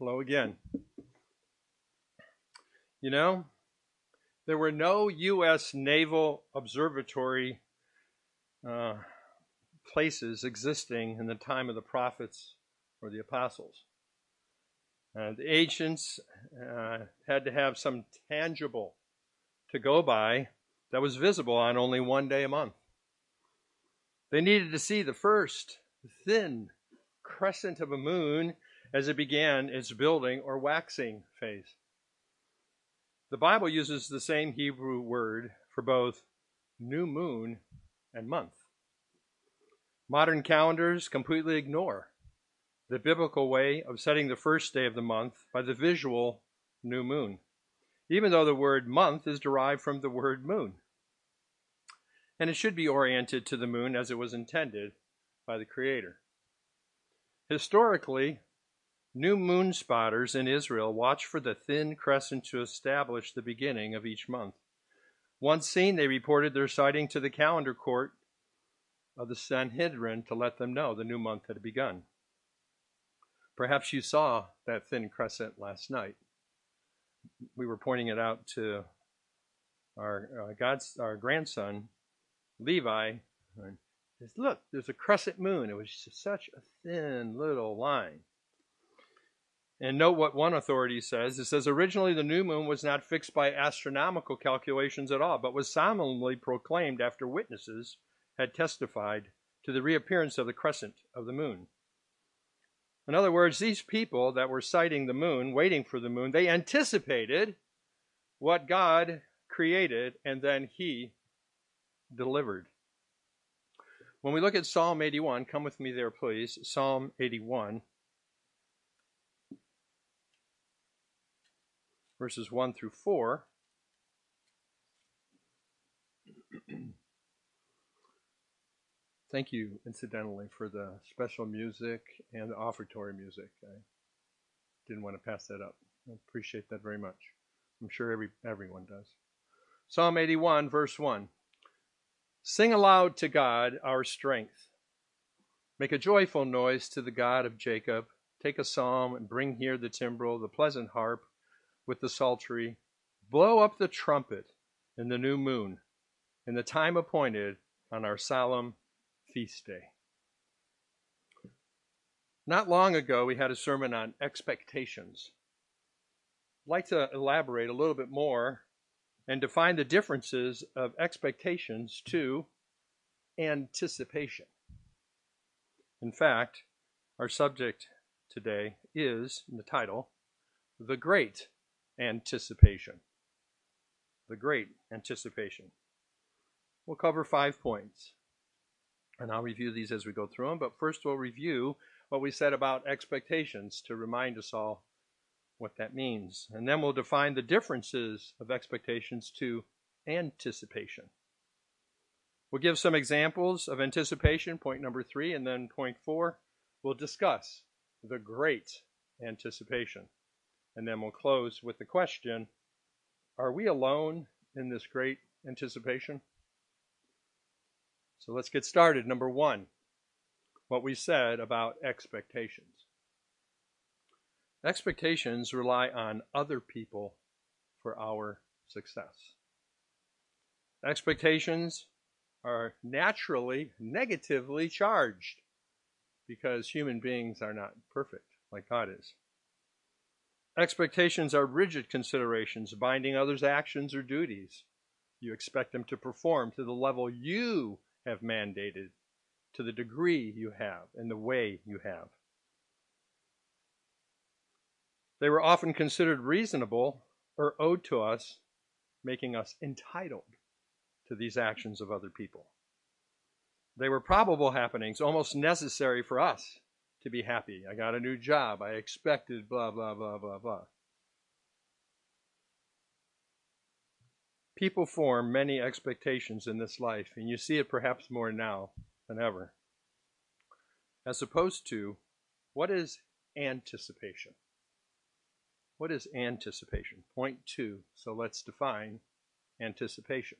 Hello again. You know, there were no U.S. Naval Observatory uh, places existing in the time of the prophets or the apostles. The ancients had to have some tangible to go by that was visible on only one day a month. They needed to see the first thin crescent of a moon as it began its building or waxing phase. The Bible uses the same Hebrew word for both new moon and month. Modern calendars completely ignore the biblical way of setting the first day of the month by the visual new moon, even though the word month is derived from the word moon. And it should be oriented to the moon as it was intended by the Creator. Historically, new moon spotters in Israel watch for the thin crescent to establish the beginning of each month. Once seen, they reported their sighting to the calendar court of the Sanhedrin to let them know the new month had begun. Perhaps you saw that thin crescent last night. We were pointing it out to our grandson, Levi. And says, look, there's a crescent moon. It was just such a thin little line. And note what one authority says. It says, originally the new moon was not fixed by astronomical calculations at all, but was solemnly proclaimed after witnesses had testified to the reappearance of the crescent of the moon. In other words, these people that were sighting the moon, waiting for the moon, they anticipated what God created, and then He delivered. When we look at Psalm 81, come with me there, please. Psalm 81. Verses 1 through 4. Thank you, incidentally, for the special music and the offertory music. I didn't want to pass that up. I appreciate that very much. I'm sure everyone does. Psalm 81, verse 1. Sing aloud to God, our strength. Make a joyful noise to the God of Jacob. Take a psalm and bring here the timbrel, the pleasant harp, with the psaltery. Blow up the trumpet in the new moon, in the time appointed on our solemn feast day. Not long ago, we had a sermon on expectations. I'd like to elaborate a little bit more and define the differences of expectations to anticipation. In fact, our subject today is, in the title, The Great Anticipation. The Great Anticipation. We'll cover 5 points, and I'll review these as we go through them. But first, we'll review what we said about expectations to remind us all what that means. And then we'll define the differences of expectations to anticipation. We'll give some examples of anticipation, point number 3, and then point 4, we'll discuss the great anticipation. And then we'll close with the question, are we alone in this great anticipation? So let's get started. Number 1, what we said about expectations. Expectations rely on other people for our success. Expectations are naturally negatively charged because human beings are not perfect like God is. Expectations are rigid considerations binding others' actions or duties. You expect them to perform to the level you have mandated, to the degree you have, and the way you have. They were often considered reasonable or owed to us, making us entitled to these actions of other people. They were probable happenings, almost necessary for us to be happy. I got a new job. I expected blah, blah, blah, blah, blah. People form many expectations in this life, and you see it perhaps more now than ever. As opposed to, what is anticipation? What is anticipation? Point 2. So let's define anticipation.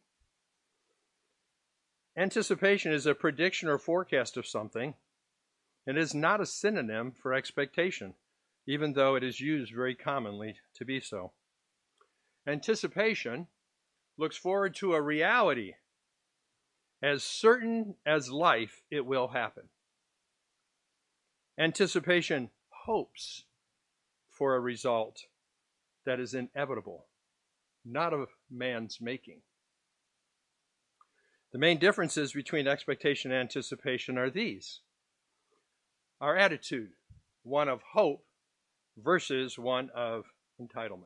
Anticipation is a prediction or forecast of something. It is not a synonym for expectation. even though it is used very commonly to be so. Anticipation looks forward to a reality as certain as life it will happen. Anticipation hopes for a result that is inevitable, not of man's making. The main differences between expectation and anticipation are these. Our attitude, one of hope versus one of entitlement.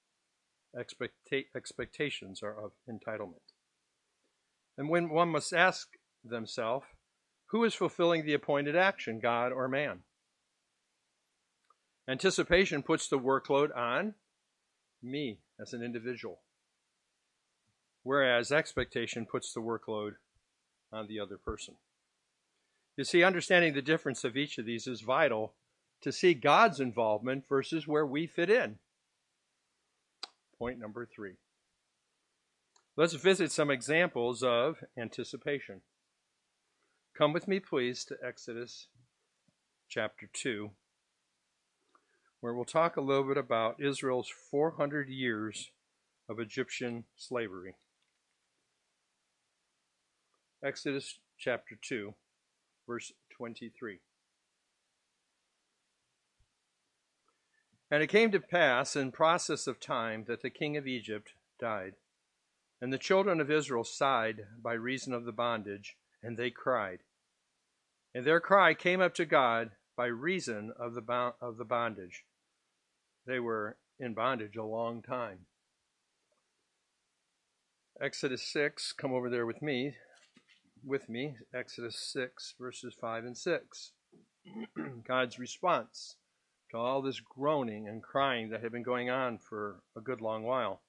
Expectations are of entitlement. And when one must ask themselves, who is fulfilling the appointed action, God or man? Anticipation puts the workload on me as an individual, whereas expectation puts the workload on the other person. You see, understanding the difference of each of these is vital to see God's involvement versus where we fit in. Point number 3. Let's visit some examples of anticipation. Come with me, please, to Exodus chapter 2, where we'll talk a little bit about Israel's 400 years of Egyptian slavery. Exodus chapter 2, verse 23. And it came to pass in process of time that the king of Egypt died, and the children of Israel sighed by reason of the bondage, and they cried. And their cry came up to God by reason of the bondage. They were in bondage a long time. Exodus 6, come over there with me, Exodus 6, verses 5 and 6. God's response to all this groaning and crying that had been going on for a good long while.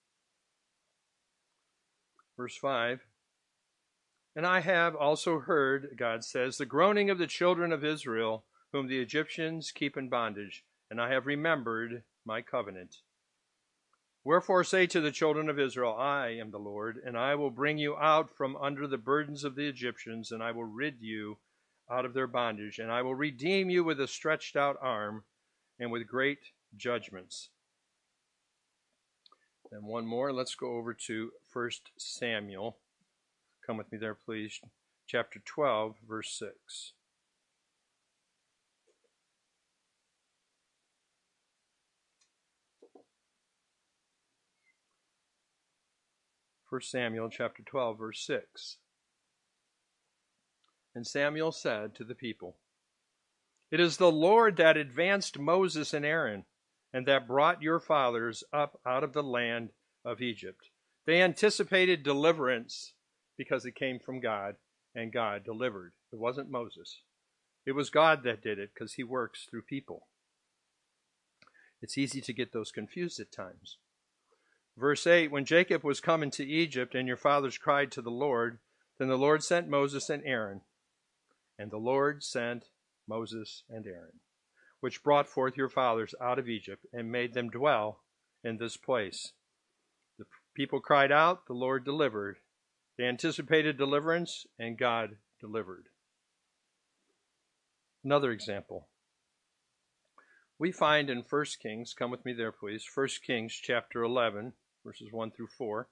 Verse 5, and I have also heard, God says, the groaning of the children of Israel, whom the Egyptians keep in bondage, and I have remembered my covenant. Wherefore say to the children of Israel, I am the Lord, and I will bring you out from under the burdens of the Egyptians, and I will rid you out of their bondage, and I will redeem you with a stretched out arm and with great judgments. And one more, let's go over to 1 Samuel. Come with me there, please. Chapter 12, verse 6. First Samuel chapter 12, verse 6. And Samuel said to the people, it is the Lord that advanced Moses and Aaron, and that brought your fathers up out of the land of Egypt. They anticipated deliverance because it came from God, and God delivered. It wasn't Moses. It was God that did it because he works through people. It's easy to get those confused at times. Verse 8, when Jacob was come into Egypt, and your fathers cried to the Lord, then the Lord sent Moses and Aaron. And the Lord sent Moses and Aaron, which brought forth your fathers out of Egypt, and made them dwell in this place. The people cried out, the Lord delivered. They anticipated deliverance, and God delivered. Another example. We find in 1 Kings, come with me there please, 1 Kings chapter 11, verses 1 through 4,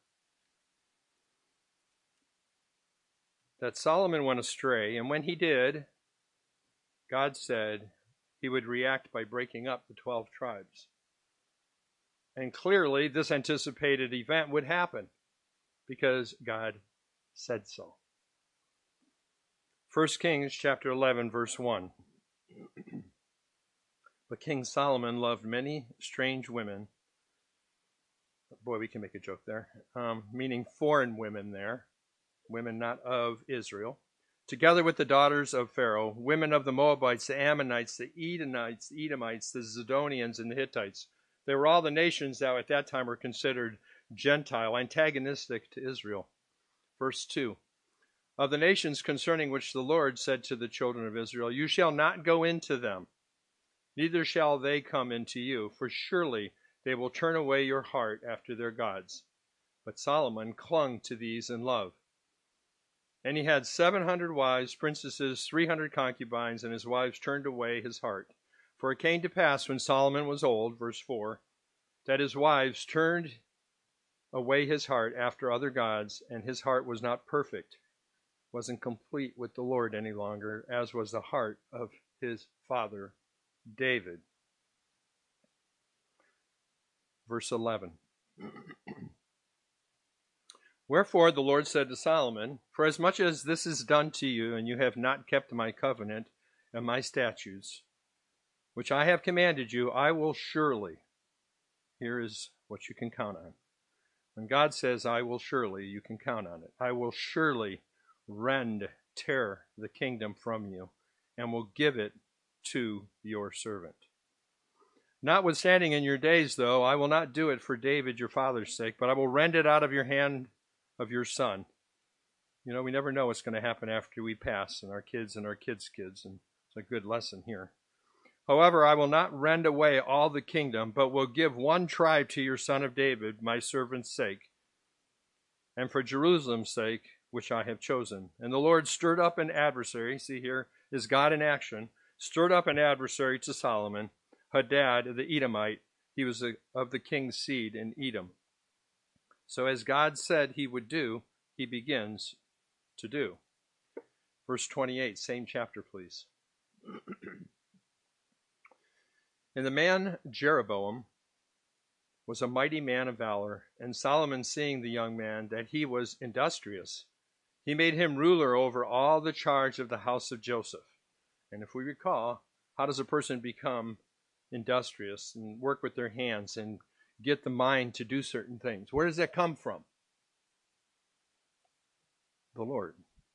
that Solomon went astray, and when he did, God said he would react by breaking up the 12 tribes. And clearly this anticipated event would happen because God said so. 1 Kings chapter 11, verse 1. But King Solomon loved many strange women. Boy, we can make a joke there. Meaning foreign women there. Women not of Israel. Together with the daughters of Pharaoh, women of the Moabites, the Ammonites, the Edomites, the Zidonians, and the Hittites. They were all the nations that at that time were considered Gentile, antagonistic to Israel. Verse 2. Of the nations concerning which the Lord said to the children of Israel, you shall not go into them, neither shall they come into you, for surely they will turn away your heart after their gods. But Solomon clung to these in love. And he had 700 wives, princesses, 300 concubines, and his wives turned away his heart. For it came to pass when Solomon was old, verse 4, that his wives turned away his heart after other gods, and his heart was not perfect, wasn't complete with the Lord any longer, as was the heart of his father David. Verse 11. Wherefore the Lord said to Solomon, Forasmuch as this is done to you, and you have not kept my covenant and my statutes, which I have commanded you, I will surely, here is what you can count on. When God says, I will surely, you can count on it. I will surely tear the kingdom from you, and will give it to your servant. Notwithstanding in your days, though, I will not do it for David your father's sake, but I will rend it out of your hand of your son. You know, we never know what's going to happen after we pass, and our kids' and kids', and it's a good lesson here. However, I will not rend away all the kingdom, but will give one tribe to your son of David, my servant's sake, and for Jerusalem's sake, which I have chosen. And the Lord stirred up an adversary, see here is God in action, stirred up an adversary to Solomon, Hadad the Edomite. He was of the king's seed in Edom. So as God said he would do, he begins to do. Verse 28, same chapter, please. And the man Jeroboam was a mighty man of valor, and Solomon, seeing the young man that he was industrious, he made him ruler over all the charge of the house of Joseph. And if we recall, how does a person become industrious and work with their hands and get the mind to do certain things? Where does that come from? The Lord.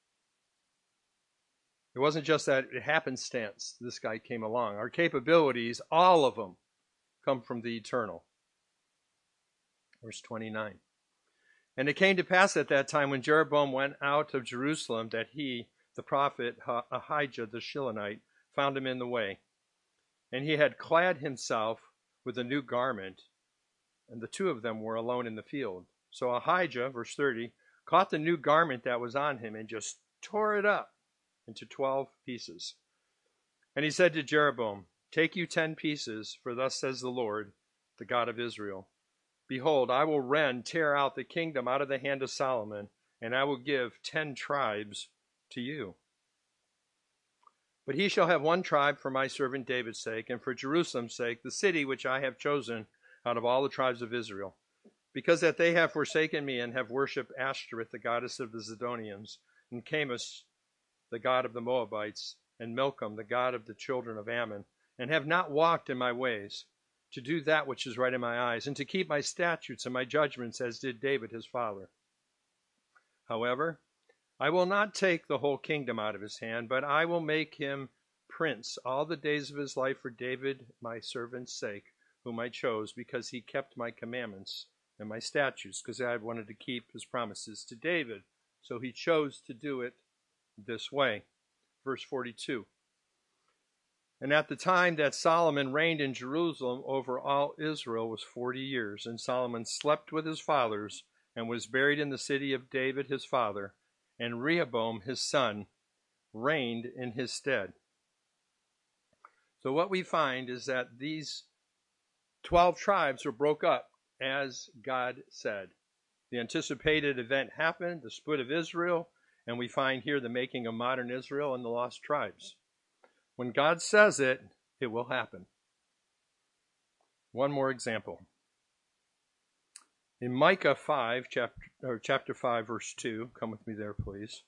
It wasn't just that it happenstance this guy came along. Our capabilities, all of them, come from the eternal. Verse 29. And it came to pass at that time when Jeroboam went out of Jerusalem that he, the prophet Ahijah the Shilonite, found him in the way. And he had clad himself with a new garment, and the two of them were alone in the field. So Ahijah, verse 30, caught the new garment that was on him and just tore it up into 12 pieces. And he said to Jeroboam, Take you 10 pieces, for thus says the Lord, the God of Israel. Behold, I will tear out the kingdom out of the hand of Solomon, and I will give 10 tribes to you. But he shall have 1 tribe for my servant David's sake, and for Jerusalem's sake, the city which I have chosen out of all the tribes of Israel, because that they have forsaken me and have worshipped Ashtoreth, the goddess of the Zidonians, and Chemosh, the god of the Moabites, and Milcom, the god of the children of Ammon, and have not walked in my ways, to do that which is right in my eyes, and to keep my statutes and my judgments, as did David his father. However, I will not take the whole kingdom out of his hand, but I will make him prince all the days of his life for David my servant's sake, whom I chose, because he kept my commandments and my statutes, because I wanted to keep his promises to David. So he chose to do it this way. Verse 42. And at the time that Solomon reigned in Jerusalem over all Israel was 40 years, and Solomon slept with his fathers and was buried in the city of David his father, and Rehoboam his son reigned in his stead. So what we find is that these 12 tribes were broke up as God said. The anticipated event happened, the split of Israel, and we find here the making of modern Israel and the lost tribes. When God says it, it will happen. One more example. In Micah 5, chapter 5, verse 2, come with me there, please.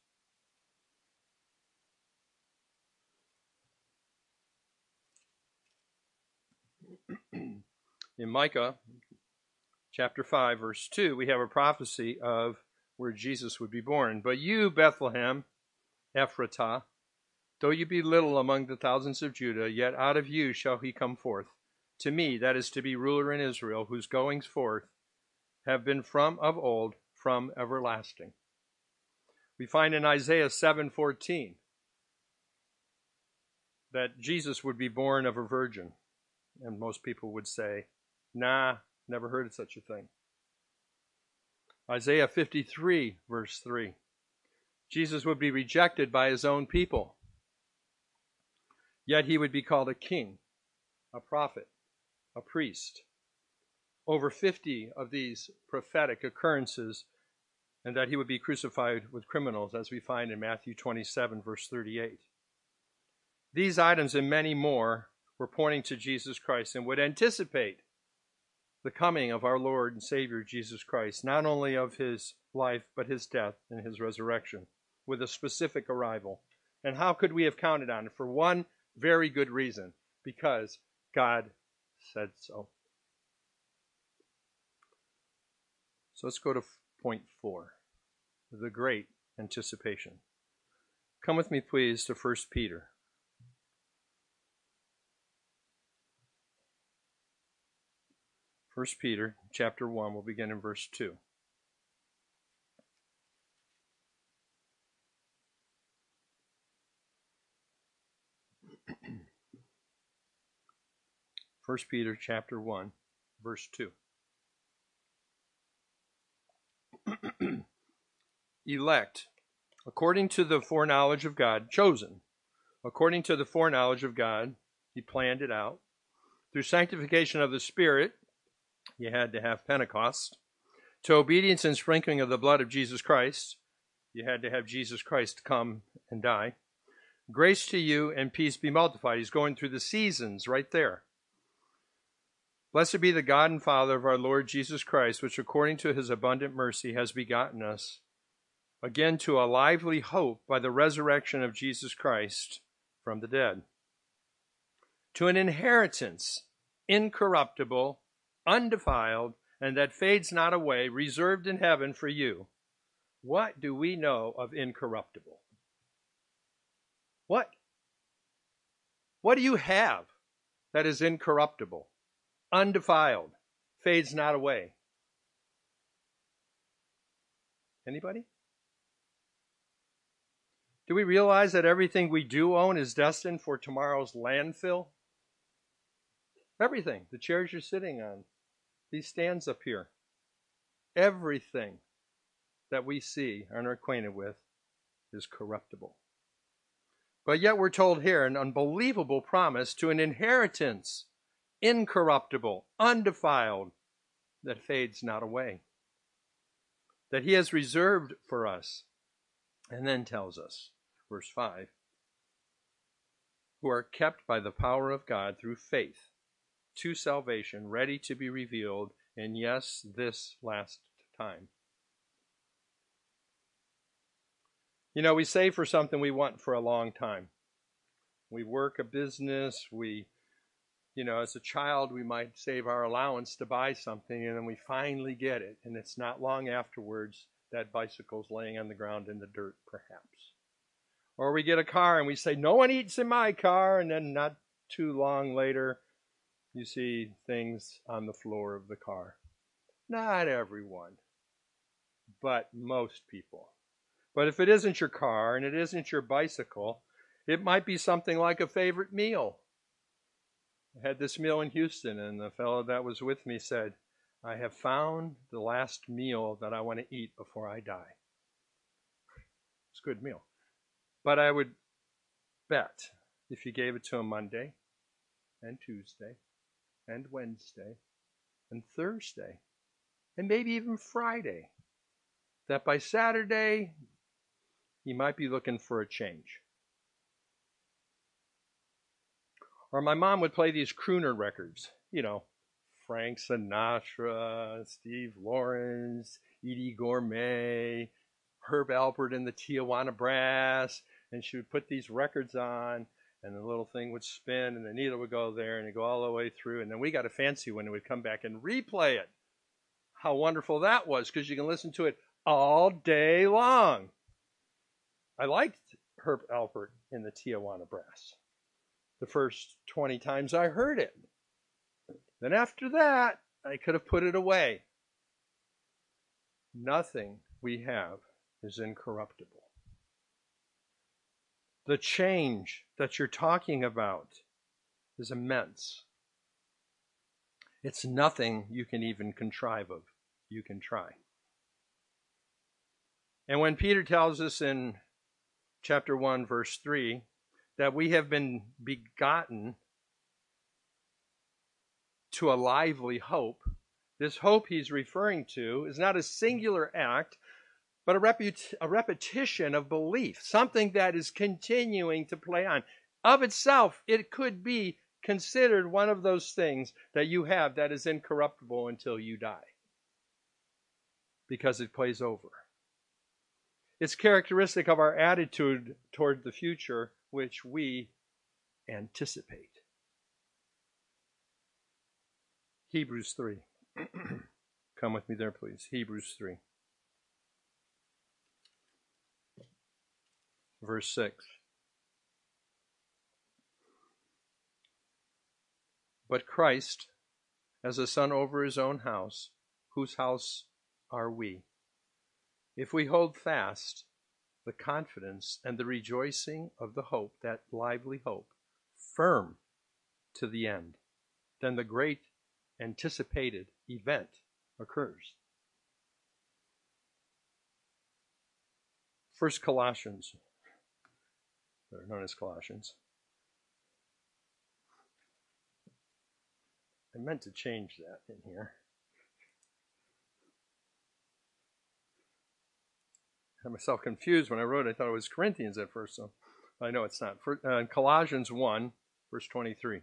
In Micah chapter 5, verse 2, we have a prophecy of where Jesus would be born. But you, Bethlehem, Ephratah, though you be little among the thousands of Judah, yet out of you shall he come forth. To me, that is to be ruler in Israel, whose goings forth have been from of old, from everlasting. We find in Isaiah 7:14 that Jesus would be born of a virgin. And most people would say, nah, never heard of such a thing. Isaiah 53, verse 3. Jesus would be rejected by his own people, yet he would be called a king. a prophet, a priest. Over 50 of these prophetic occurrences, and that he would be crucified with criminals, as we find in Matthew 27, verse 38. These items and many more were pointing to Jesus Christ and would anticipate the coming of our Lord and Savior Jesus Christ, not only of his life, but his death and his resurrection, with a specific arrival. And how could we have counted on it? For one very good reason, because God said so. So let's go to point 4, the great anticipation. Come with me, please, to 1 Peter. 1 Peter chapter 1, we'll begin in verse 2. First Peter chapter 1, verse 2. Elect, according to the foreknowledge of God, chosen. According to the foreknowledge of God, he planned it out. Through sanctification of the Spirit, you had to have Pentecost. To obedience and sprinkling of the blood of Jesus Christ, you had to have Jesus Christ come and die. Grace to you and peace be multiplied. He's going through the seasons right there. Blessed be the God and Father of our Lord Jesus Christ, which according to his abundant mercy has begotten us again to a lively hope by the resurrection of Jesus Christ from the dead, to an inheritance incorruptible, undefiled, and that fades not away, reserved in heaven for you. What do we know of incorruptible? What? What do you have that is incorruptible, undefiled, fades not away? Anybody? Do we realize that everything we do own is destined for tomorrow's landfill? Everything. The chairs you're sitting on, these stands up here. Everything that we see and are acquainted with is corruptible. But yet we're told here an unbelievable promise to an inheritance, incorruptible, undefiled, that fades not away, that he has reserved for us. And then tells us, verse 5, who are kept by the power of God through faith to salvation, ready to be revealed in, yes, this last time. You know, we save for something we want for a long time. We work a business, as a child, we might save our allowance to buy something, and then we finally get it, and it's not long afterwards that bicycle's laying on the ground in the dirt, perhaps. Or we get a car and we say, no one eats in my car, and then not too long later, you see things on the floor of the car. Not everyone, but most people. But if it isn't your car and it isn't your bicycle, it might be something like a favorite meal. I had this meal in Houston, and the fellow that was with me said, I have found the last meal that I want to eat before I die. It's a good meal. But I would bet if you gave it to him Monday and Tuesday and Wednesday and Thursday and maybe even Friday, that by Saturday he might be looking for a change. Or my mom would play these crooner records, Frank Sinatra, Steve Lawrence, Eddie Gourmet, Herb Alpert and the Tijuana Brass, and she would put these records on, and the little thing would spin, and the needle would go there, and it'd go all the way through, and then we got a fancy one, and we'd come back and replay it. How wonderful that was, because you can listen to it all day long. I liked Herb Alpert in the Tijuana Brass the first 20 times I heard it. Then after that, I could have put it away. Nothing we have is incorruptible. The change that you're talking about is immense. It's nothing you can even contrive of. You can try. And when Peter tells us in chapter 1, verse 3, that we have been begotten to a lively hope. This hope he's referring to is not a singular act, but a repetition of belief, something that is continuing to play on. Of itself, it could be considered one of those things that you have that is incorruptible until you die, because it plays over. It's characteristic of our attitude toward the future, which we anticipate. Hebrews 3. Come with me there, please. Hebrews 3. Verse 6. But Christ, as a son over his own house, whose house are we? If we hold fast the confidence and the rejoicing of the hope, that lively hope, firm to the end, then the great anticipated event occurs. First Colossians, they're known as Colossians. I meant to change that in here. I had myself confused when I wrote it. I thought it was Corinthians at first, so I know it's not. Colossians 1, verse 23.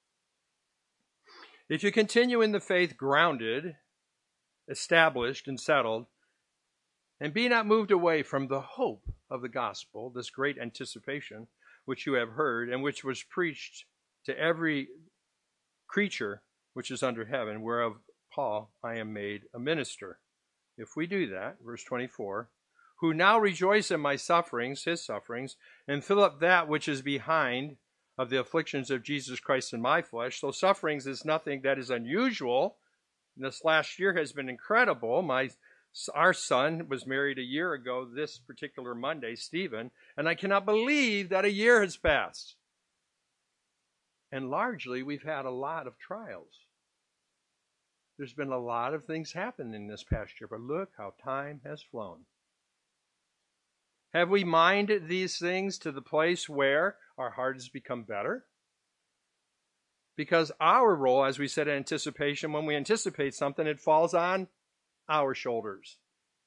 If you continue in the faith grounded, established, and settled, and be not moved away from the hope of the gospel, this great anticipation, which you have heard, and which was preached to every creature which is under heaven, whereof Paul I am made a minister. If we do that, verse 24, who now rejoice in my sufferings, his sufferings, and fill up that which is behind of the afflictions of Jesus Christ in my flesh. So sufferings is nothing that is unusual. This last year has been incredible. Our son was married a year ago this particular Monday, Stephen, and I cannot believe that a year has passed. And largely, we've had a lot of trials. There's been a lot of things happen in this past year, but look how time has flown. Have we minded these things to the place where our heart has become better? Because our role, as we said, anticipation, when we anticipate something, it falls on our shoulders.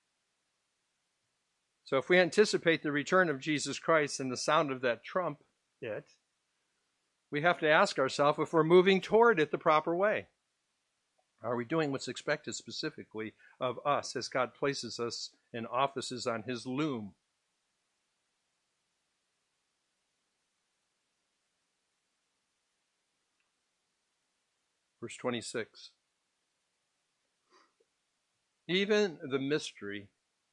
So if we anticipate the return of Jesus Christ and the sound of that trumpet, we have to ask ourselves if we're moving toward it the proper way. Are we doing what's expected specifically of us as God places us in offices on his loom? Verse 26. Even the mystery,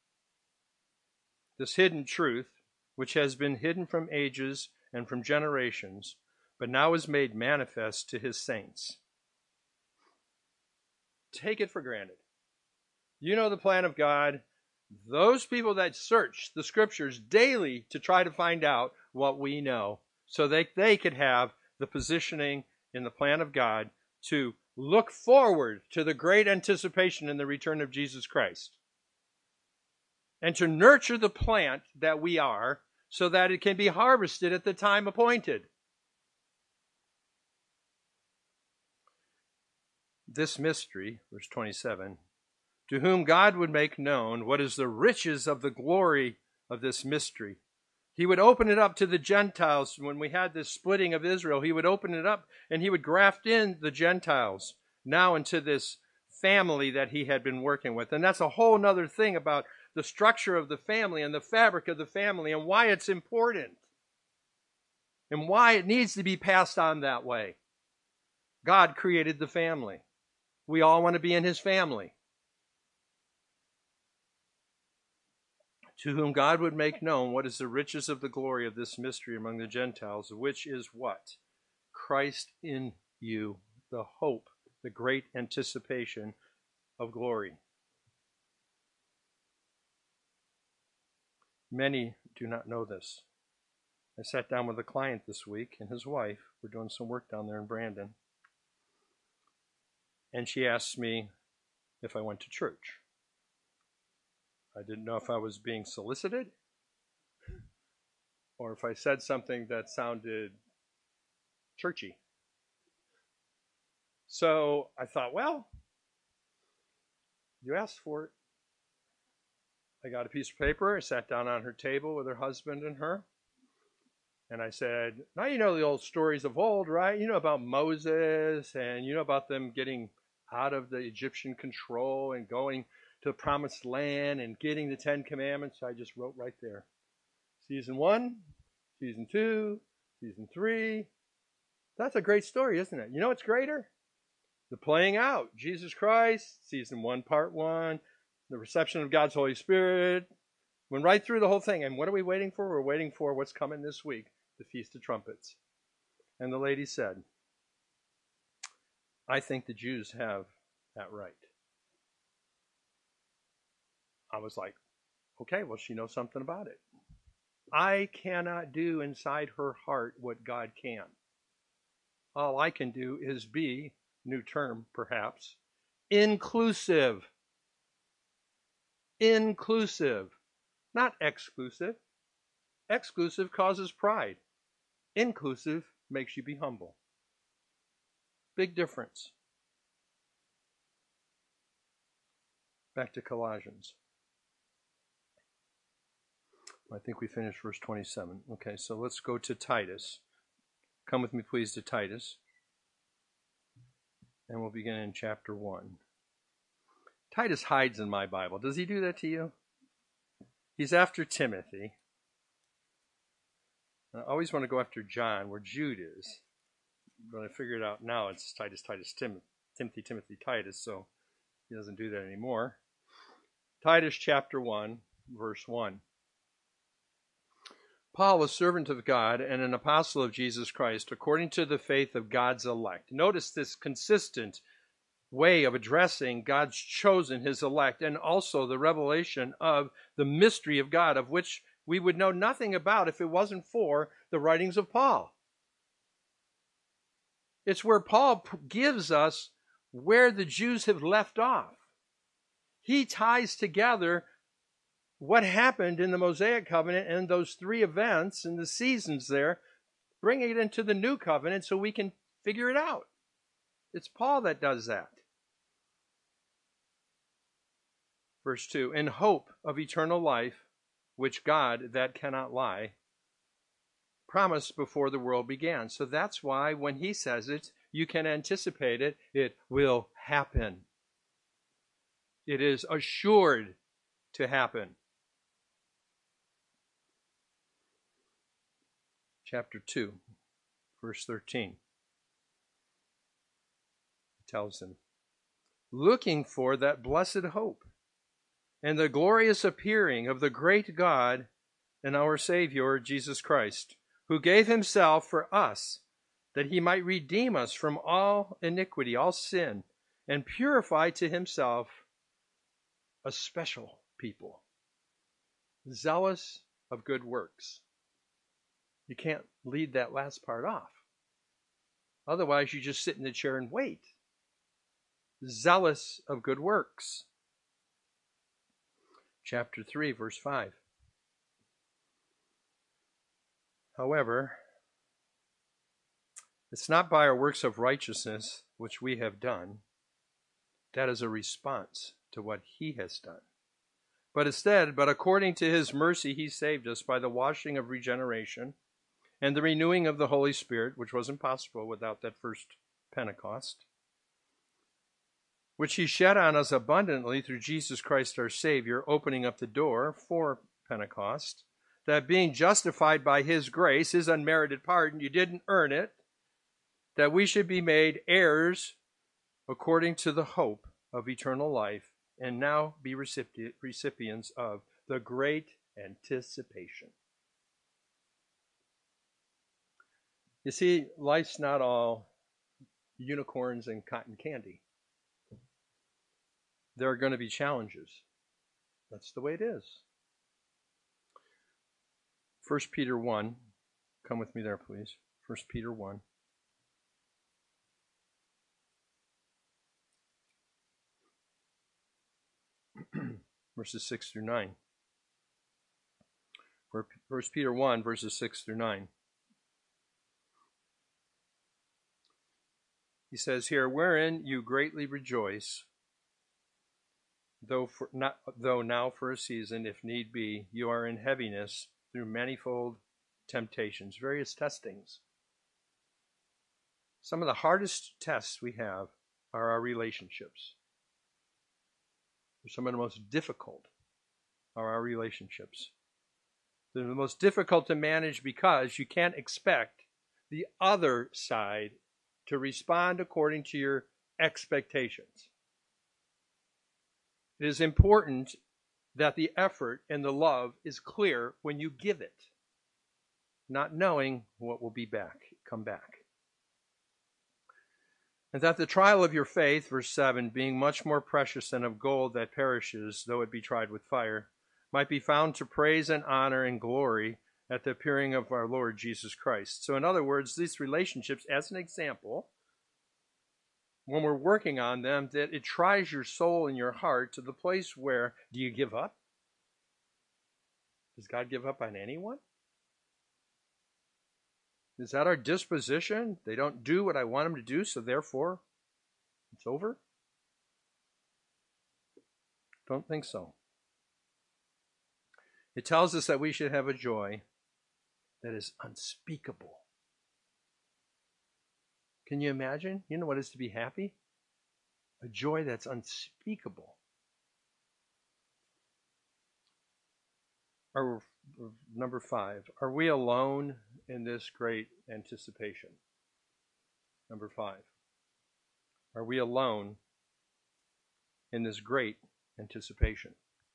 this hidden truth, which has been hidden from ages and from generations, but now is made manifest to his saints. Take it for granted. You know the plan of God. Those people that search the scriptures daily to try to find out what we know, so that they could have the positioning in the plan of God to look forward to the great anticipation in the return of Jesus Christ, and to nurture the plant that we are so that it can be harvested at the time appointed. This mystery, verse 27, to whom God would make known what is the riches of the glory of this mystery. He would open it up to the Gentiles. When we had this splitting of Israel, he would open it up and he would graft in the Gentiles now into this family that he had been working with. And that's a whole other thing about the structure of the family and the fabric of the family and why it's important and why it needs to be passed on that way. God created the family. We all want to be in his family. To whom God would make known what is the riches of the glory of this mystery among the Gentiles, which is what? Christ in you, the hope, the great anticipation of glory. Many do not know this. I sat down with a client this week and his wife. We're doing some work down there in Brandon. And she asked me if I went to church. I didn't know if I was being solicited or if I said something that sounded churchy. So I thought, well, you asked for it. I got a piece of paper. I sat down on her table with her husband and her. And I said, now you know the old stories of old, right? You know about Moses and you know about them getting out of the Egyptian control and going to the promised land and getting the 10 Commandments. I just wrote right there. Season 1, Season 2, Season 3. That's a great story, isn't it? You know what's greater? The playing out. Jesus Christ, Season 1, Part 1, the reception of God's Holy Spirit. Went right through the whole thing. And what are we waiting for? We're waiting for what's coming this week, the Feast of Trumpets. And the lady said, I think the Jews have that right. I was like, okay, well, she knows something about it. I cannot do inside her heart what God can. All I can do is be, new term perhaps, inclusive. Inclusive, not exclusive. Exclusive causes pride. Inclusive makes you be humble. Big difference. Back to Colossians. I think we finished verse 27. Okay, so let's go to Titus. Come with me, please, to Titus. And we'll begin in chapter 1. Titus hides in my Bible. Does he do that to you? He's after Timothy. I always want to go after John, where Jude is. But I figured out now it's Titus, Timothy, Titus, so he doesn't do that anymore. Titus chapter 1, verse 1. Paul, a servant of God and an apostle of Jesus Christ, according to the faith of God's elect. Notice this consistent way of addressing God's chosen, his elect, and also the revelation of the mystery of God, of which we would know nothing about if it wasn't for the writings of Paul. It's where Paul gives us where the Jews have left off. He ties together what happened in the Mosaic covenant and those 3 events and the seasons there, bringing it into the new covenant so we can figure it out. It's Paul that does that. Verse 2, in hope of eternal life, which God, that cannot lie, promised before the world began. So that's why when he says it, you can anticipate it. It will happen. It is assured to happen. Chapter 2, verse 13. It tells him, looking for that blessed hope and the glorious appearing of the great God and our Savior, Jesus Christ, who gave himself for us, that he might redeem us from all iniquity, all sin, and purify to himself a special people, zealous of good works. You can't lead that last part off. Otherwise, you just sit in the chair and wait. Zealous of good works. Chapter 3, verse 5. However, it's not by our works of righteousness which we have done. That is a response to what he has done. But instead, but according to his mercy, he saved us by the washing of regeneration and the renewing of the Holy Spirit, which was impossible without that first Pentecost, which he shed on us abundantly through Jesus Christ our Savior, opening up the door for Pentecost, that being justified by his grace, his unmerited pardon, you didn't earn it, that we should be made heirs according to the hope of eternal life, and now be recipients of the great anticipation. You see, life's not all unicorns and cotton candy. There are going to be challenges. That's the way it is. 1 Peter 1. Come with me there, please. 1 Peter 1. Verses 6 through 9. 1 Peter 1, verses 6 through 9. He says here, wherein you greatly rejoice, though now for a season, if need be, you are in heaviness through manifold temptations, various testings. Some of the hardest tests we have are our relationships. Some of the most difficult are our relationships. They're the most difficult to manage because you can't expect the other side to respond according to your expectations. It is important that the effort and the love is clear when you give it, not knowing what will come back. And that the trial of your faith, verse 7, being much more precious than of gold that perishes, though it be tried with fire, might be found to praise and honor and glory at the appearing of our Lord Jesus Christ. So in other words, these relationships, as an example, when we're working on them, that it tries your soul and your heart to the place where, do you give up? Does God give up on anyone? Is that our disposition? They don't do what I want them to do, so therefore it's over? Don't think so. It tells us that we should have a joy that is unspeakable. Can you imagine? You know what it is to be happy? A joy that's unspeakable. Number 5, are we alone in this great anticipation? Number 5, are we alone in this great anticipation?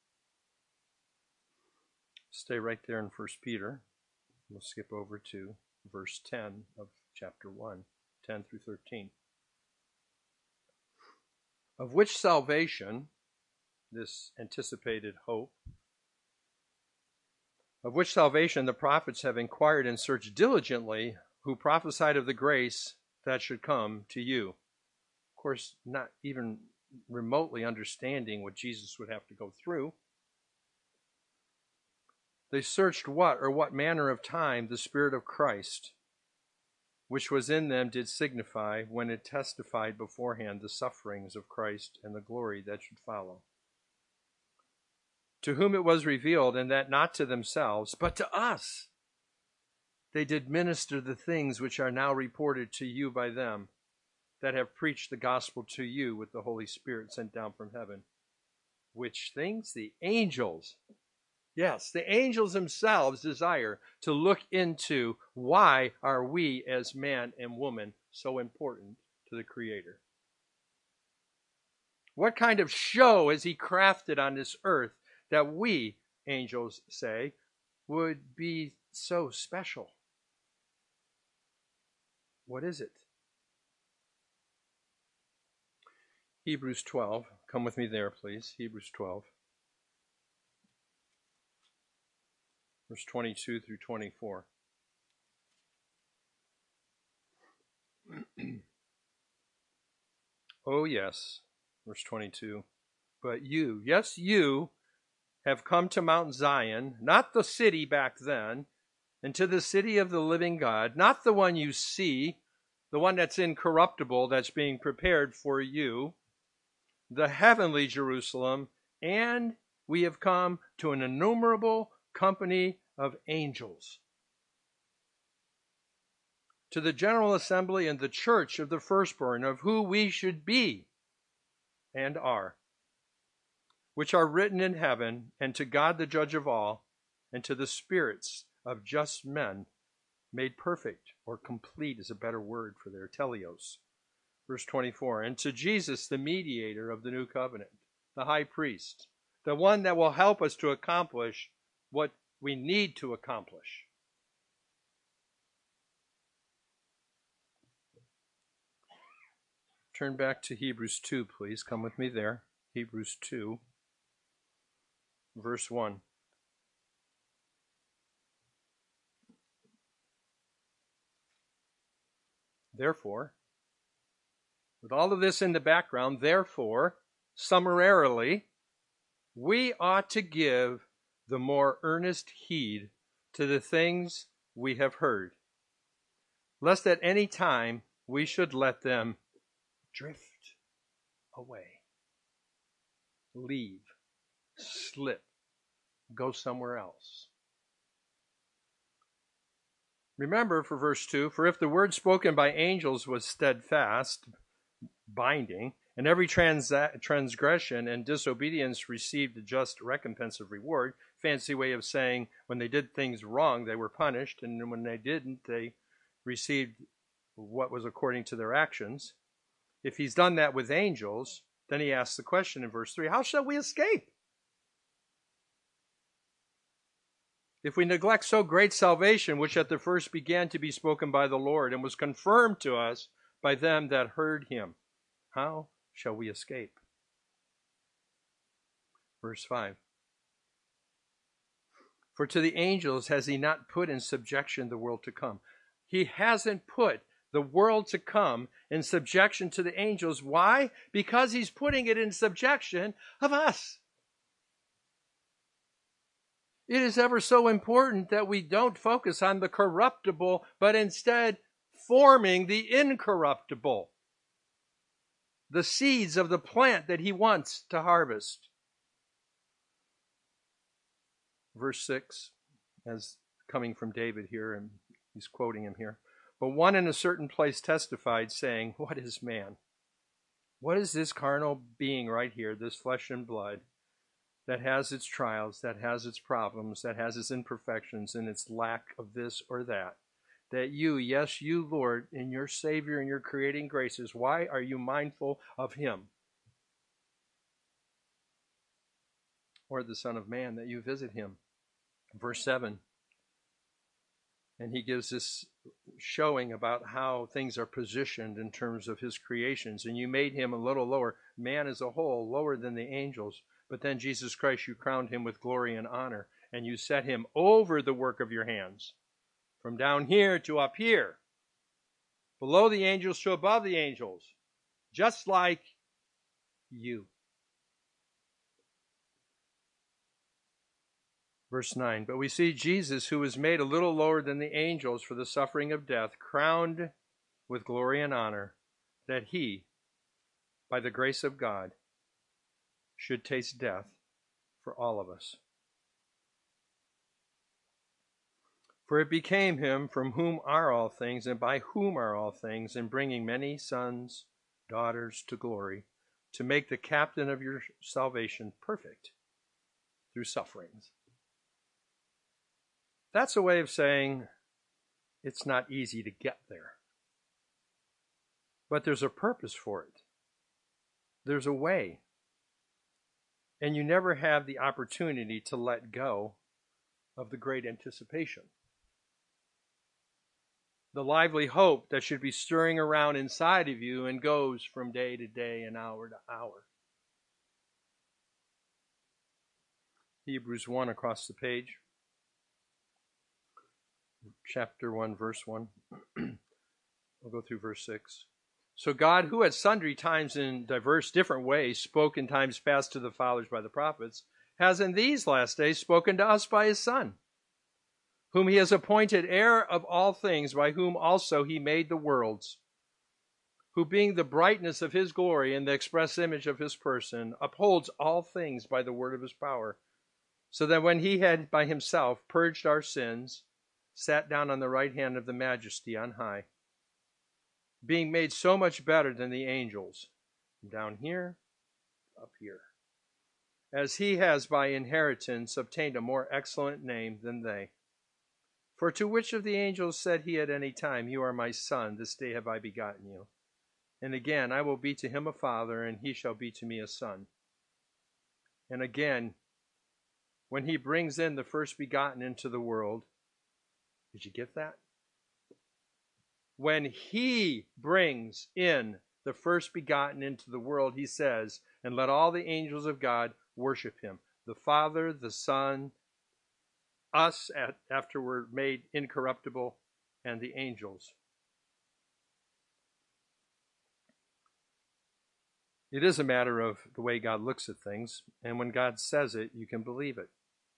Stay right there in 1 Peter. We'll skip over to verse 10 of chapter 1, 10 through 13. Of which salvation, this anticipated hope, of which salvation the prophets have inquired and searched diligently, who prophesied of the grace that should come to you. Of course, not even remotely understanding what Jesus would have to go through. They searched what manner of time the Spirit of Christ, which was in them, did signify when it testified beforehand the sufferings of Christ and the glory that should follow. To whom it was revealed, and that not to themselves, but to us, they did minister the things which are now reported to you by them that have preached the gospel to you with the Holy Spirit sent down from heaven. Which things? The angels. Yes, the angels themselves desire to look into why are we as man and woman so important to the Creator. What kind of show has He crafted on this earth that we, angels say, would be so special? What is it? Hebrews 12. Come with me there, please. Hebrews 12. Verse 22 through 24. Oh, yes. Verse 22. But you, yes, you have come to Mount Zion, not the city back then, and to the city of the living God, not the one you see, the one that's incorruptible, that's being prepared for you, the heavenly Jerusalem, and we have come to an innumerable company of angels, to the general assembly and the church of the firstborn, of who we should be and are, which are written in heaven, and to God the judge of all, and to the spirits of just men made perfect, or complete is a better word for their teleos. Verse 24, and to Jesus, the mediator of the new covenant, the high priest, the one that will help us to accomplish what we need to accomplish. Turn back to Hebrews 2, please. Come with me there. Hebrews 2, verse 1. Therefore, with all of this in the background, therefore, summarily, we ought to give the more earnest heed to the things we have heard, lest at any time we should let them drift away, leave, slip, go somewhere else. Remember for verse 2, for if the word spoken by angels was steadfast, binding, and every transgression and disobedience received a just recompense of reward, fancy way of saying when they did things wrong, they were punished, and when they didn't, they received what was according to their actions. If he's done that with angels, then he asks the question in verse 3, how shall we escape? If we neglect so great salvation, which at the first began to be spoken by the Lord and was confirmed to us by them that heard him, how shall we escape? Verse 5. For to the angels has he not put in subjection the world to come. He hasn't put the world to come in subjection to the angels. Why? Because he's putting it in subjection of us. It is ever so important that we don't focus on the corruptible, but instead forming the incorruptible, the seeds of the plant that he wants to harvest. Verse 6, as coming from David here, and he's quoting him here. But one in a certain place testified, saying, what is man? What is this carnal being right here, this flesh and blood, that has its trials, that has its problems, that has its imperfections and its lack of this or that you, yes, you, Lord, in your Savior and your creating graces, why are you mindful of him? Or the Son of Man, that you visit him. Verse 7, and he gives this showing about how things are positioned in terms of his creations. And you made him a little lower, man as a whole, lower than the angels. But then Jesus Christ, you crowned him with glory and honor, and you set him over the work of your hands, from down here to up here, below the angels to above the angels, just like you. Verse 9, but we see Jesus, who was made a little lower than the angels for the suffering of death, crowned with glory and honor, that he, by the grace of God, should taste death for all of us. For it became him from whom are all things, and by whom are all things, in bringing many sons, daughters to glory, to make the captain of your salvation perfect through sufferings. That's a way of saying it's not easy to get there. But there's a purpose for it. There's a way. And you never have the opportunity to let go of the great anticipation. The lively hope that should be stirring around inside of you and goes from day to day and hour to hour. Hebrews 1 across the page. Chapter 1, verse 1. We'll go through verse 6. So God, who at sundry times in diverse different ways spoke in times past to the fathers by the prophets, has in these last days spoken to us by his Son, whom he has appointed heir of all things, by whom also he made the worlds, who being the brightness of his glory and the express image of his person, upholds all things by the word of his power, so that when he had by himself purged our sins, sat down on the right hand of the Majesty on high, being made so much better than the angels, down here, up here, as he has by inheritance obtained a more excellent name than they. For to which of the angels said he at any time, you are my son, this day have I begotten you? And again, I will be to him a father, and he shall be to me a son. And again, when he brings in the first begotten into the world, did you get that? When he brings in the first begotten into the world, he says, and let all the angels of God worship him. The Father, the Son, us after we're made incorruptible, and the angels. It is a matter of the way God looks at things, and when God says it, you can believe it.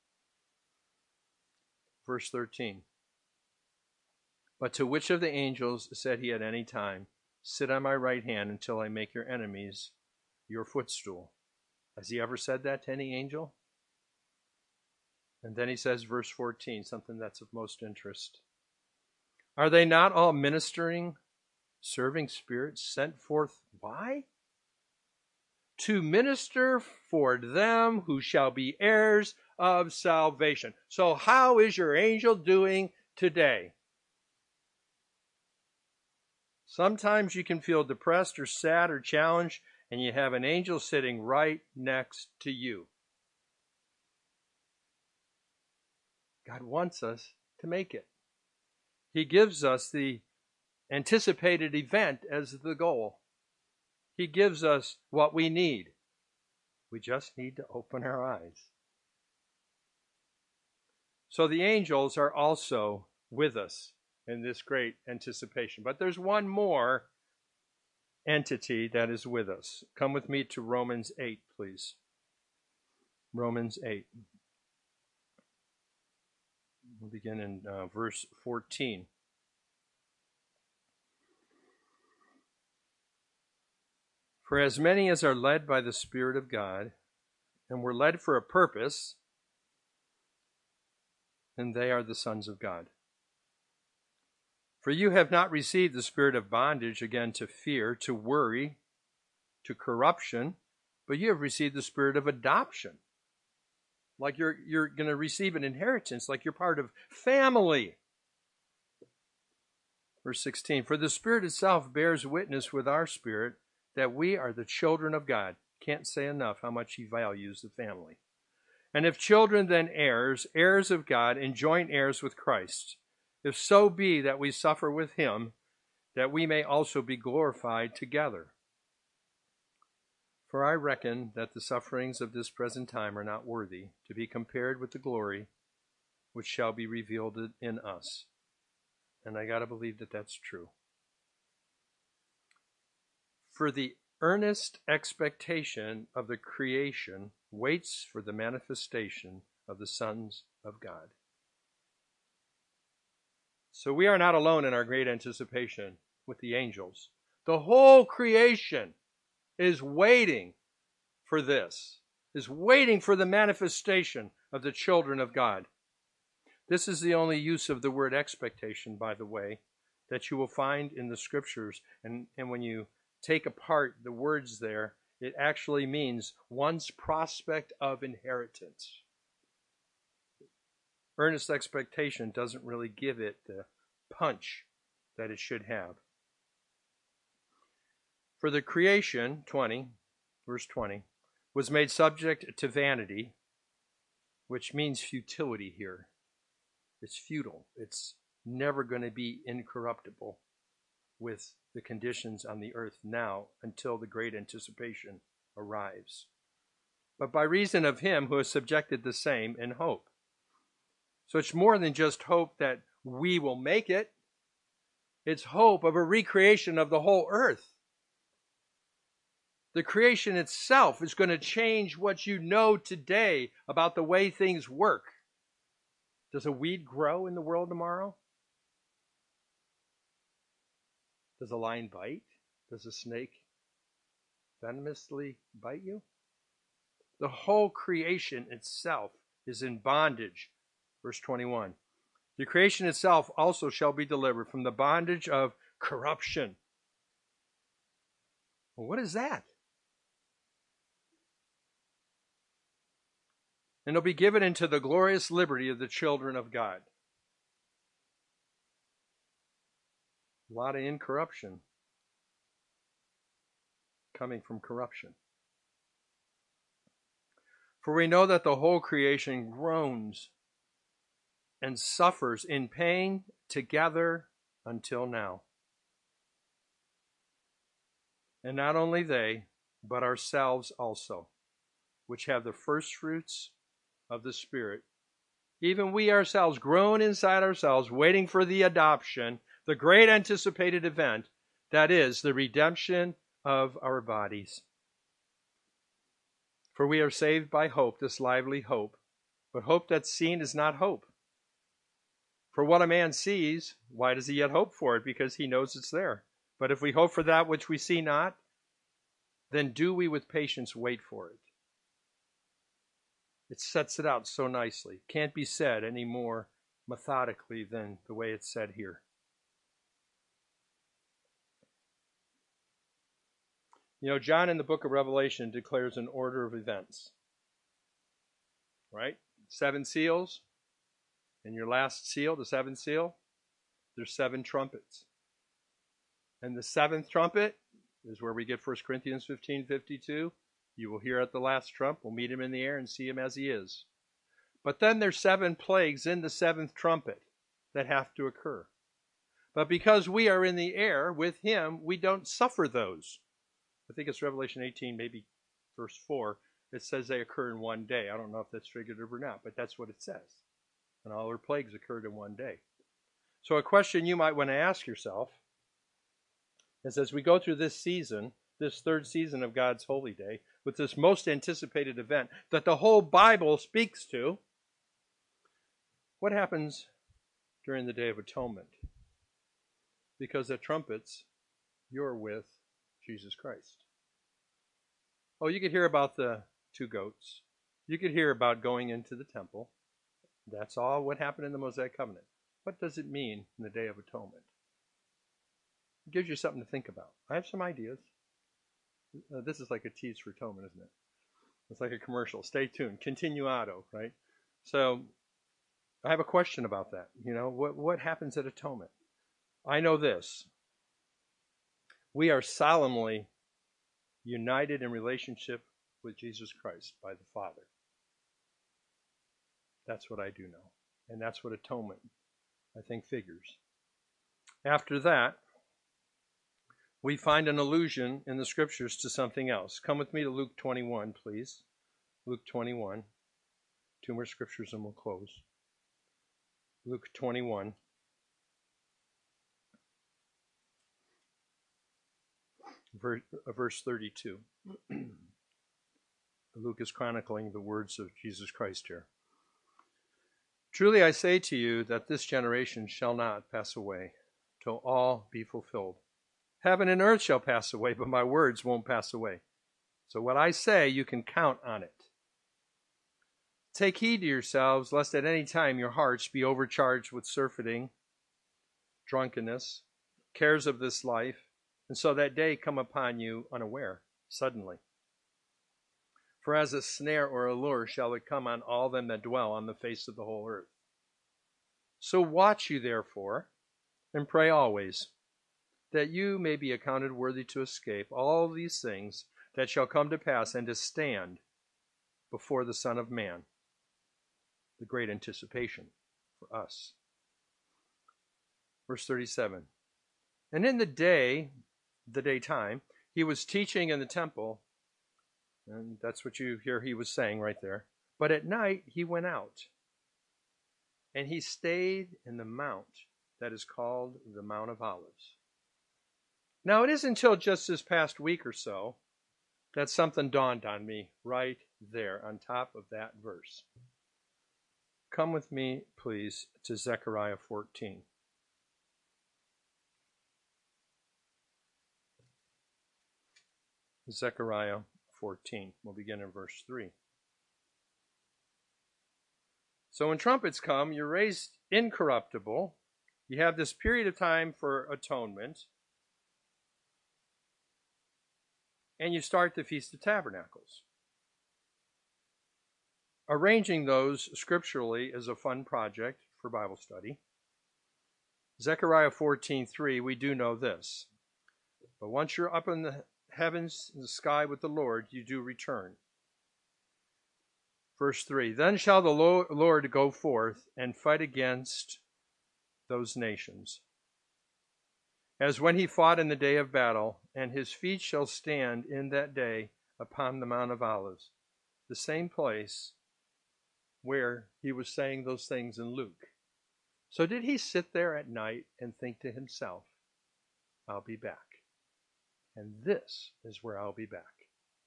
Verse 13. But to which of the angels said he at any time, Sit on my right hand until I make your enemies your footstool. Has he ever said that to any angel? And then he says, verse 14, something that's of most interest. Are they not all ministering, serving spirits sent forth? Why? To minister for them who shall be heirs of salvation. So how is your angel doing today? Sometimes you can feel depressed or sad or challenged, and you have an angel sitting right next to you. God wants us to make it. He gives us the anticipated event as the goal. He gives us what we need. We just need to open our eyes. So the angels are also with us in this great anticipation. But there's one more entity that is with us. Come with me to Romans 8, please. Romans 8. We'll begin in verse 14. For as many as are led by the Spirit of God, and were led for a purpose, and they are the sons of God. For you have not received the spirit of bondage again to fear, to worry, to corruption, but you have received the spirit of adoption. Like you're going to receive an inheritance, like you're part of family. Verse 16, for the Spirit itself bears witness with our spirit that we are the children of God. Can't say enough how much he values the family. And if children, then heirs, heirs of God, and joint heirs with Christ, if so be that we suffer with him, that we may also be glorified together. For I reckon that the sufferings of this present time are not worthy to be compared with the glory which shall be revealed in us. And I got to believe that that's true. For the earnest expectation of the creation waits for the manifestation of the sons of God. So we are not alone in our great anticipation with the angels. The whole creation is waiting for this, is waiting for the manifestation of the children of God. This is the only use of the word expectation, by the way, that you will find in the scriptures. And when you take apart the words there, it actually means one's prospect of inheritance. Earnest expectation doesn't really give it the punch that it should have. For the creation, 20, verse 20, was made subject to vanity, which means futility here. It's futile. It's never going to be incorruptible with the conditions on the earth now until the great anticipation arrives. But by reason of him who has subjected the same in hope. So it's more than just hope that we will make it. It's hope of a recreation of the whole earth. The creation itself is going to change what you know today about the way things work. Does a weed grow in the world tomorrow? Does a lion bite? Does a snake venomously bite you? The whole creation itself is in bondage. Verse 21. The creation itself also shall be delivered from the bondage of corruption. Well, what is that? And it'll be given into the glorious liberty of the children of God. A lot of incorruption coming from corruption. For we know that the whole creation groans and suffers in pain together until now. And not only they, but ourselves also, which have the first fruits of the Spirit. Even we ourselves groan inside ourselves, waiting for the adoption, the great anticipated event, that is, the redemption of our bodies. For we are saved by hope, this lively hope. But hope that's seen is not hope. For what a man sees, why does he yet hope for it? Because he knows it's there. But if we hope for that which we see not, then do we with patience wait for it. It sets it out so nicely. Can't be said any more methodically than the way it's said here. You know, John in the book of Revelation declares an order of events. Right? 7 seals. And your last seal, the 7th seal, there's 7 trumpets. And the 7th trumpet is where we get 1 Corinthians 15:52. You will hear at the last trump. We'll meet him in the air and see him as he is. But then there's 7 plagues in the 7th trumpet that have to occur. But because we are in the air with him, we don't suffer those. I think it's Revelation 18, maybe verse 4. It says they occur in one day. I don't know if that's figurative or not, but that's what it says. And all their plagues occurred in one day. So a question you might want to ask yourself is, as we go through this season, this 3rd season of God's holy day, with this most anticipated event that the whole Bible speaks to, what happens during the Day of Atonement? Because at trumpets, you're with Jesus Christ. Oh, you could hear about the 2 goats. You could hear about going into the temple. That's all what happened in the Mosaic Covenant. What does it mean in the Day of Atonement? It gives you something to think about. I have some ideas. This is like a tease for atonement, isn't it? It's like a commercial. Stay tuned. Continuado, right? So I have a question about that. You know, what happens at atonement? I know this. We are solemnly united in relationship with Jesus Christ by the Father. That's what I do know. And that's what atonement, I think, figures. After that, we find an allusion in the scriptures to something else. Come with me to Luke 21, please. Luke 21. 2 more scriptures and we'll close. Luke 21. Verse 32. Luke is chronicling the words of Jesus Christ here. Truly I say to you that this generation shall not pass away till all be fulfilled. Heaven and earth shall pass away, but my words won't pass away. So what I say, you can count on it. Take heed to yourselves, lest at any time your hearts be overcharged with surfeiting, drunkenness, cares of this life, and so that day come upon you unaware, suddenly. For as a snare or a lure shall it come on all them that dwell on the face of the whole earth. So watch you therefore, and pray always, that you may be accounted worthy to escape all these things that shall come to pass, and to stand before the Son of Man. The great anticipation for us. Verse 37. And in the daytime, he was teaching in the temple, and that's what you hear he was saying right there. But at night he went out, and he stayed in the mount that is called the Mount of Olives. Now, it isn't until just this past week or so that something dawned on me right there on top of that verse. Come with me, please, to Zechariah 14. Zechariah 14. We'll begin in verse 3. So when trumpets come, you're raised incorruptible. You have this period of time for atonement. And you start the Feast of Tabernacles. Arranging those scripturally is a fun project for Bible study. Zechariah 14:3, we do know this. But once you're up in the heavens, in the sky with the Lord, you do return. Verse 3, then shall the Lord go forth and fight against those nations, as when he fought in the day of battle, and his feet shall stand in that day upon the Mount of Olives, the same place where he was saying those things in Luke. So did he sit there at night and think to himself, I'll be back, and this is where I'll be back?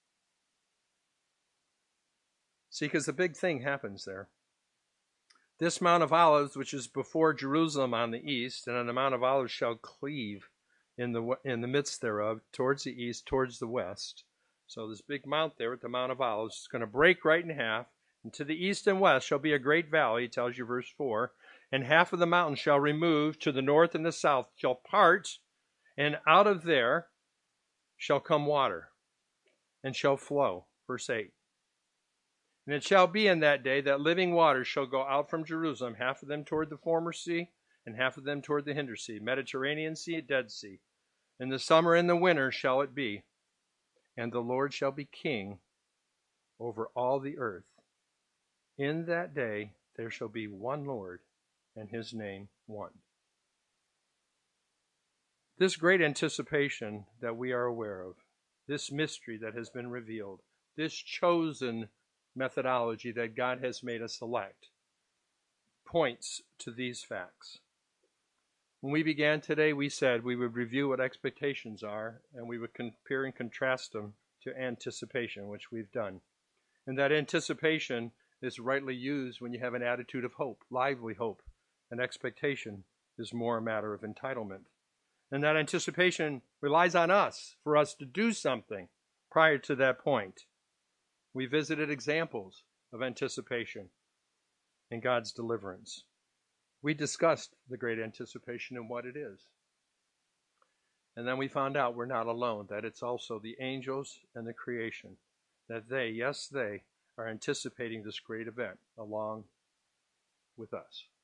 See, because the big thing happens there. This Mount of Olives, which is before Jerusalem on the east, and on the Mount of Olives shall cleave in the midst thereof, towards the east, towards the west. So this big mount there at the Mount of Olives is going to break right in half. And to the east and west shall be a great valley, tells you verse 4. And half of the mountain shall remove, to the north and the south shall part, and out of there shall come water, and shall flow. Verse 8. And it shall be in that day that living waters shall go out from Jerusalem, half of them toward the former sea, and half of them toward the hinder sea, Mediterranean Sea, Dead Sea. In the summer and the winter shall it be, and the Lord shall be king over all the earth. In that day there shall be one Lord, and his name one. This great anticipation that we are aware of, this mystery that has been revealed, this chosen methodology that God has made us select, points to these facts. When we began today, we said we would review what expectations are, and we would compare and contrast them to anticipation, which we've done. And that anticipation is rightly used when you have an attitude of hope, lively hope. And expectation is more a matter of entitlement. And that anticipation relies on us for us to do something prior to that point. We visited examples of anticipation in God's deliverance. We discussed the great anticipation and what it is. And then we found out we're not alone, that it's also the angels and the creation, that they, yes, they, are anticipating this great event along with us.